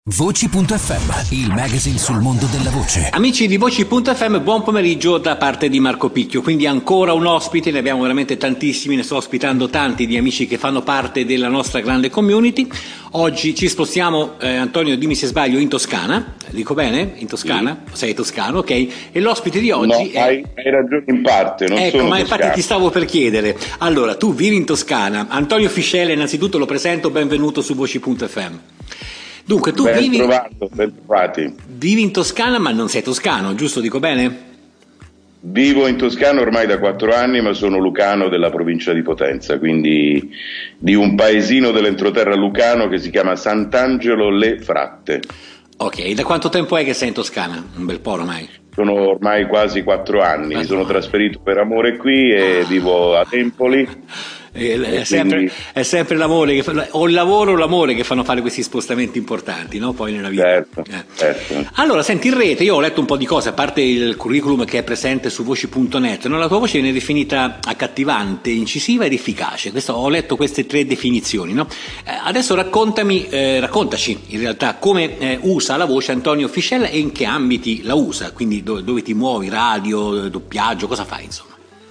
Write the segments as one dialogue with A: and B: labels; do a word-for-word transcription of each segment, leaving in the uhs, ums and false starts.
A: Voci punto effe emme, il magazine sul mondo della voce.
B: Amici di Voci punto effe emme, buon pomeriggio da parte di Marco Picchio. Quindi ancora un ospite, ne abbiamo veramente tantissimi, ne sto ospitando tanti di amici che fanno parte della nostra grande community. Oggi ci spostiamo, eh, Antonio, dimmi se sbaglio, in Toscana. Dico bene? In Toscana? Sì. Sei toscano, ok. E l'ospite di oggi
C: no,
B: è...
C: hai, hai ragione in parte, non
B: ecco,
C: sono
B: ma
C: toscano.
B: Infatti ti stavo per chiedere. Allora, tu vivi in Toscana. Antonio Fiscella, innanzitutto lo presento, benvenuto su Voci punto effe emme. Dunque, tu
C: ben
B: vivi,
C: trovato, ben trovati.
B: vivi in Toscana, ma non sei toscano, giusto? Dico bene?
C: Vivo in Toscana ormai da quattro anni, ma sono lucano della provincia di Potenza, quindi di un paesino dell'entroterra lucano che si chiama Sant'Angelo Le Fratte.
B: Ok, da quanto tempo è che sei in Toscana? Un bel po' ormai.
C: Sono ormai quasi quattro anni, mi sono
B: anni.
C: trasferito per amore qui e
B: ah.
C: vivo a Empoli.
B: È sempre,
C: quindi...
B: è sempre l'amore che fa, o il lavoro o l'amore che fanno fare questi spostamenti importanti, no? Poi nella vita.
C: Certo,
B: eh.
C: certo.
B: Allora, senti, in rete io ho letto un po' di cose, a parte il curriculum che è presente su voci punto net, no? La tua voce viene definita accattivante, incisiva ed efficace. Questo, ho letto queste tre definizioni, no? Eh, adesso raccontami, eh, raccontaci in realtà come eh, usa la voce Antonio Fiscella e in che ambiti la usa, quindi dove, dove ti muovi, radio, doppiaggio, cosa fai insomma?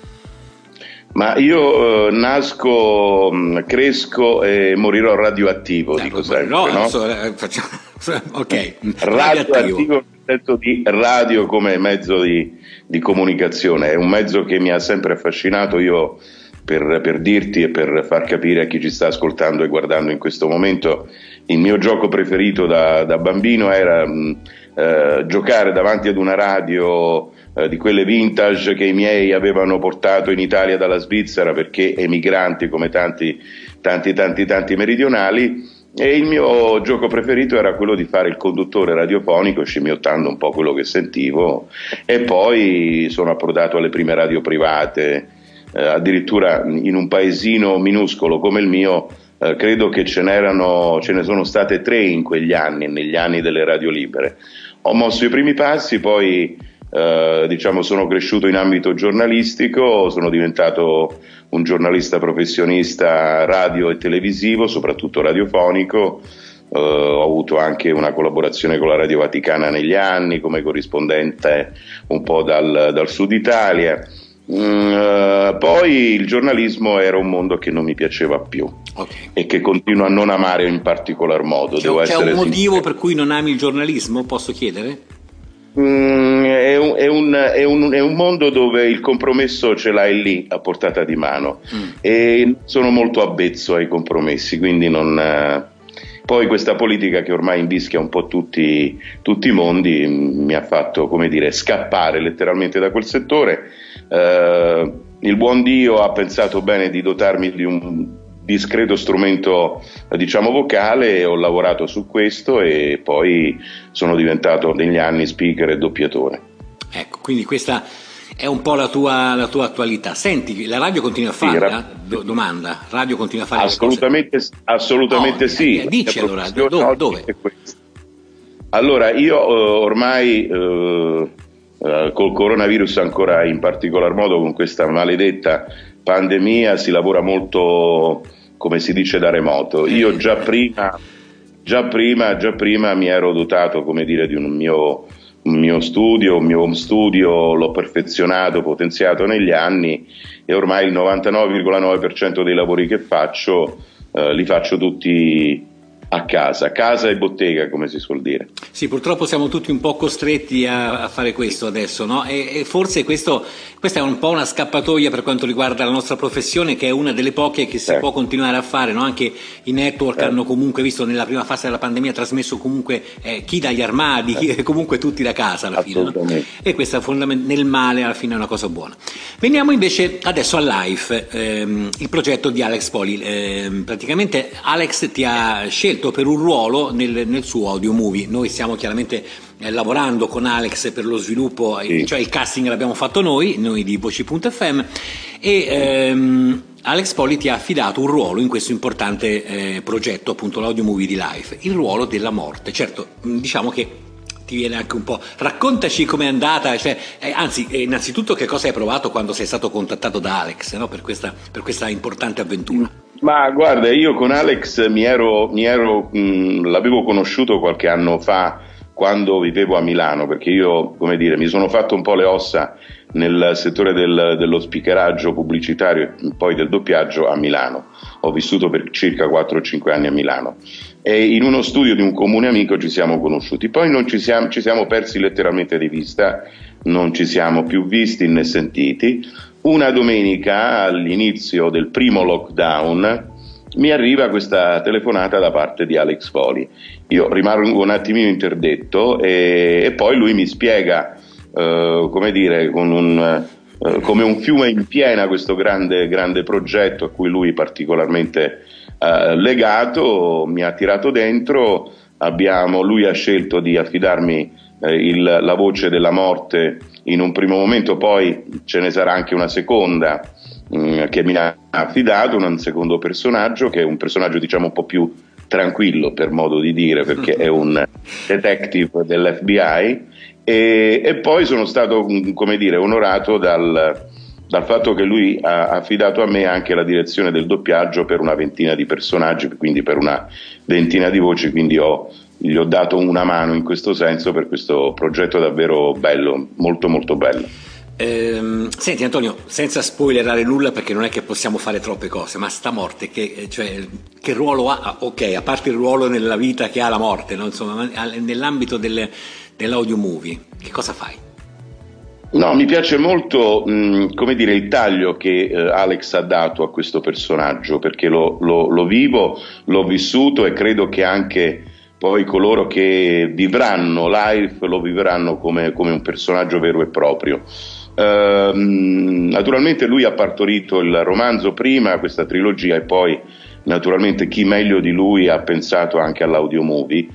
C: Ma io eh, nasco, cresco e morirò radioattivo, eh, dico sempre, no? no?
B: So, eh, facciamo... ok,
C: radioattivo nel senso di radio come mezzo di, di comunicazione, è un mezzo che mi ha sempre affascinato. Io, per, per dirti e per far capire a chi ci sta ascoltando e guardando in questo momento, il mio gioco preferito da, da bambino era mh, eh, giocare davanti ad una radio di quelle vintage che i miei avevano portato in Italia dalla Svizzera, perché emigranti come tanti tanti tanti tanti meridionali, e il mio gioco preferito era quello di fare il conduttore radiofonico, scimmiottando un po' quello che sentivo. E poi sono approdato alle prime radio private, eh, addirittura in un paesino minuscolo come il mio. Eh, credo che ce n'erano ce ne sono state tre in quegli anni, negli anni delle radio libere. Ho mosso i primi passi, poi Uh, diciamo sono cresciuto in ambito giornalistico, sono diventato un giornalista professionista radio e televisivo, soprattutto radiofonico. Uh, ho avuto anche una collaborazione con la Radio Vaticana negli anni come corrispondente un po' dal, dal sud Italia. Uh, poi il giornalismo era un mondo che non mi piaceva più, okay, e che continuo a non amare in particolar modo.
B: C'è,
C: devo
B: c'è
C: essere
B: un motivo
C: sincero.
B: per cui non ami il giornalismo, posso chiedere?
C: Mm, è, un, è, un, è, un, è un mondo dove il compromesso ce l'hai lì a portata di mano, mm. e sono molto avvezzo ai compromessi, quindi non... Eh, poi questa politica che ormai invischia un po' tutti, tutti i mondi mi ha fatto, come dire, scappare letteralmente da quel settore. Eh, il buon Dio ha pensato bene di dotarmi di un discreto strumento, diciamo, vocale, e ho lavorato su questo e poi sono diventato negli anni speaker e doppiatore.
B: Ecco, quindi questa è un po' la tua, la tua attualità. Senti, la radio continua a fare?
C: Sì,
B: Do, domanda, radio continua a fare?
C: Assolutamente, assolutamente oh,
B: sì.
C: Eh,
B: dici allora, do, dove?
C: Allora, io uh, ormai uh, uh, col coronavirus ancora in particolar modo, con questa maledetta pandemia, si lavora molto, come si dice, da remoto. Io già prima, già prima, già prima mi ero dotato, come dire, di un mio, un mio studio, un mio home studio, l'ho perfezionato, potenziato negli anni, e ormai il novantanove virgola nove per cento dei lavori che faccio eh, li faccio tutti a casa, casa e bottega, come si suol dire.
B: Sì, purtroppo siamo tutti un po' costretti a, a fare questo adesso, no? E, e forse questo, questa è un po' una scappatoia per quanto riguarda la nostra professione, che è una delle poche che si eh. può continuare a fare, no? Anche i network eh. hanno comunque, visto nella prima fase della pandemia, trasmesso comunque eh, chi dagli armadi, eh. chi, comunque tutti da casa alla fine, no? E questa fondament- nel male alla fine è una cosa buona. Veniamo invece adesso al Life, ehm, il progetto di Alex Poli. Ehm, praticamente Alex ti ha scelto per un ruolo nel, nel suo audio movie. Noi stiamo chiaramente eh, lavorando con Alex per lo sviluppo, sì. Cioè il casting l'abbiamo fatto noi, noi di Voci punto effe emme, e ehm, Alex Poli ti ha affidato un ruolo in questo importante eh, progetto, appunto l'audio movie di Life, il ruolo della morte. Certo, diciamo che ti viene anche un po', raccontaci com'è andata, cioè, eh, anzi eh, innanzitutto che cosa hai provato quando sei stato contattato da Alex, no? per, questa, per questa importante avventura.
C: Ma guarda, io con Alex mi ero, mi ero mh, l'avevo conosciuto qualche anno fa quando vivevo a Milano, perché io, come dire, mi sono fatto un po' le ossa nel settore del, dello speakeraggio pubblicitario e poi del doppiaggio a Milano. Ho vissuto per circa quattro o cinque anni a Milano e in uno studio di un comune amico ci siamo conosciuti, poi non ci siamo, ci siamo persi letteralmente di vista, non ci siamo più visti né sentiti. Una domenica all'inizio del primo lockdown mi arriva questa telefonata da parte di Alex Foley. Io rimango un attimino interdetto e, e poi lui mi spiega eh, come dire, con un, eh, come un fiume in piena questo grande, grande progetto a cui lui è particolarmente eh, legato. Mi ha tirato dentro, abbiamo, lui ha scelto di affidarmi eh, il, la voce della morte in un primo momento, poi ce ne sarà anche una seconda mh, che mi ha affidato, un secondo personaggio che è un personaggio diciamo un po' più tranquillo per modo di dire, perché è un detective dell'F B I e, e poi sono stato, come dire, onorato dal, dal fatto che lui ha affidato a me anche la direzione del doppiaggio per una ventina di personaggi, quindi per una ventina di voci, quindi ho, gli ho dato una mano in questo senso per questo progetto davvero bello, molto molto bello.
B: Ehm, senti Antonio, senza spoilerare nulla perché non è che possiamo fare troppe cose, ma sta morte che, cioè, che ruolo ha? Ok, a parte il ruolo nella vita che ha la morte, no? Insomma, nell'ambito del, dell'audio movie, che cosa fai?
C: No, mi piace molto mh, come dire, il taglio che eh, Alex ha dato a questo personaggio, perché lo, lo, lo vivo, l'ho vissuto e credo che anche poi coloro che vivranno live lo vivranno come, come un personaggio vero e proprio. Uh, naturalmente lui ha partorito il romanzo prima, questa trilogia, e poi naturalmente chi meglio di lui ha pensato anche all'audio movie.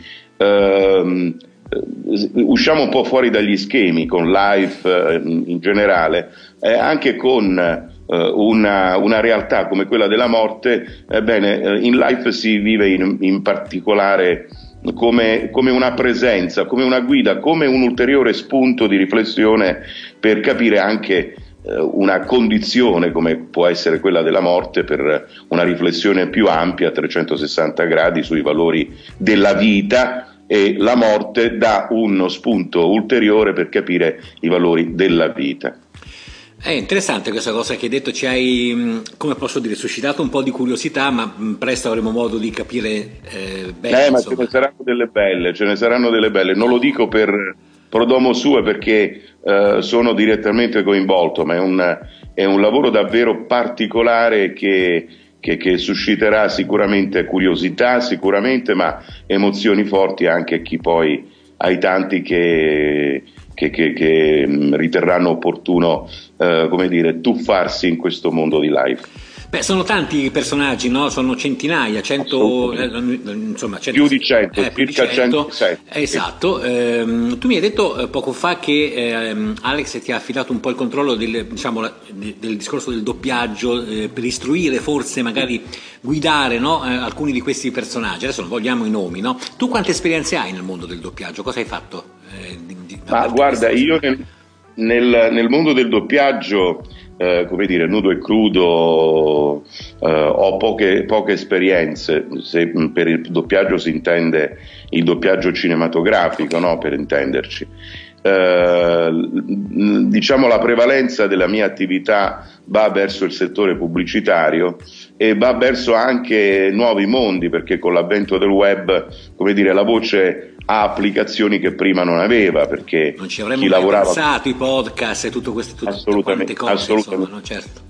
C: Uh, usciamo un po' fuori dagli schemi con Life uh, in generale, eh, anche con uh, una, una realtà come quella della morte. Ebbene, in Life si vive in, in particolare Come, come una presenza, come una guida, come un ulteriore spunto di riflessione per capire anche eh, una condizione come può essere quella della morte, per una riflessione più ampia a trecentosessanta gradi sui valori della vita, e la morte dà uno spunto ulteriore per capire i valori della vita.
B: È interessante questa cosa che hai detto, ci hai, come posso dire, suscitato un po' di curiosità, ma presto avremo modo di capire eh, bene.
C: Eh, ma
B: insomma.
C: ce ne saranno delle belle, ce ne saranno delle belle. Non lo dico per prodomo sua perché eh, sono direttamente coinvolto, ma è un, è un lavoro davvero particolare che, che, che susciterà sicuramente curiosità, sicuramente, ma emozioni forti anche a chi poi, ai tanti che... Che, che, che riterranno opportuno eh, come dire, tuffarsi in questo mondo di live.
B: Beh, sono tanti i personaggi, no? Sono centinaia, cento, eh, insomma, cento,
C: più di cento,
B: eh, più
C: circa
B: di cento.
C: centosette.
B: Esatto. Eh, tu mi hai detto eh, poco fa che eh, Alex ti ha affidato un po' il controllo del, diciamo, la, del discorso del doppiaggio eh, per istruire, forse magari guidare, no? eh, alcuni di questi personaggi. Adesso non vogliamo i nomi, no? Tu quante esperienze hai nel mondo del doppiaggio? Cosa hai fatto? Eh, di, di,
C: Ma guarda, io nel, nel, nel mondo del doppiaggio, eh, come dire, nudo e crudo, eh, ho poche, poche esperienze. Se per il doppiaggio si intende il doppiaggio cinematografico, no? Per intenderci. Eh, diciamo la prevalenza della mia attività va verso il settore pubblicitario e va verso anche nuovi mondi, perché con l'avvento del web, come dire, la voce ha applicazioni che prima non aveva, perché
B: non ci avremmo
C: chi
B: mai
C: lavorava...
B: pensato, i podcast e tutto questo, tutte,
C: assolutamente,
B: quante cose,
C: assolutamente.
B: Insomma, no? Certo.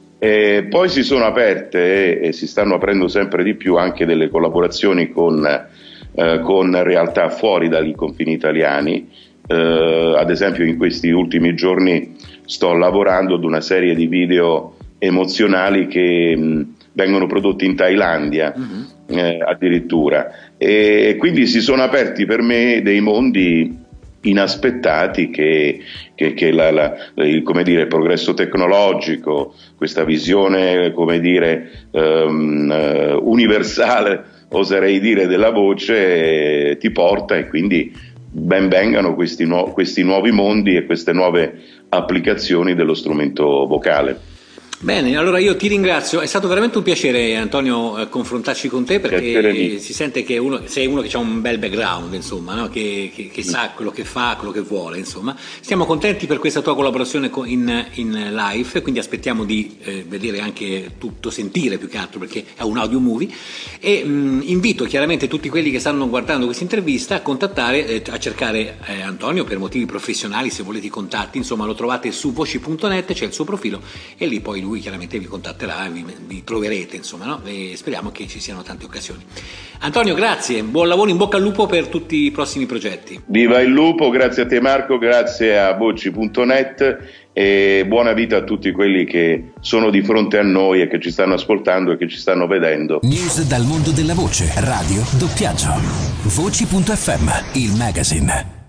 C: E poi si sono aperte e, e si stanno aprendo sempre di più anche delle collaborazioni con, eh, con realtà fuori dai confini italiani. Eh, ad esempio in questi ultimi giorni sto lavorando ad una serie di video emozionali che mh, vengono prodotti in Thailandia, uh-huh. eh, addirittura, e quindi si sono aperti per me dei mondi inaspettati che, che, che la, la, il, come dire, il progresso tecnologico, questa visione, come dire, um, uh, universale, oserei dire, della voce eh, ti porta, e quindi ben vengano questi, nu- questi nuovi mondi e queste nuove applicazioni dello strumento vocale.
B: Bene, allora io ti ringrazio, è stato veramente un piacere, Antonio, eh, confrontarci con te, perché si sente che uno, sei uno che ha un bel background, insomma, no? che, che, che sa quello che fa, quello che vuole, insomma. Stiamo contenti per questa tua collaborazione in, in live, quindi aspettiamo di eh, vedere anche tutto, sentire più che altro, perché è un audio movie, e mh, invito chiaramente tutti quelli che stanno guardando questa intervista a contattare, eh, a cercare eh, Antonio per motivi professionali, se volete i contatti, insomma lo trovate su voci punto net, c'è il suo profilo e lì poi lui chiaramente vi contatterà, vi, vi troverete, insomma, no? E speriamo che ci siano tante occasioni. Antonio, grazie, buon lavoro, in bocca al lupo per tutti i prossimi progetti.
C: Viva il lupo, grazie a te Marco, grazie a voci punto net e buona vita a tutti quelli che sono di fronte a noi e che ci stanno ascoltando e che ci stanno vedendo.
A: News dal mondo della voce, radio, doppiaggio. Voci punto effe emme, il magazine.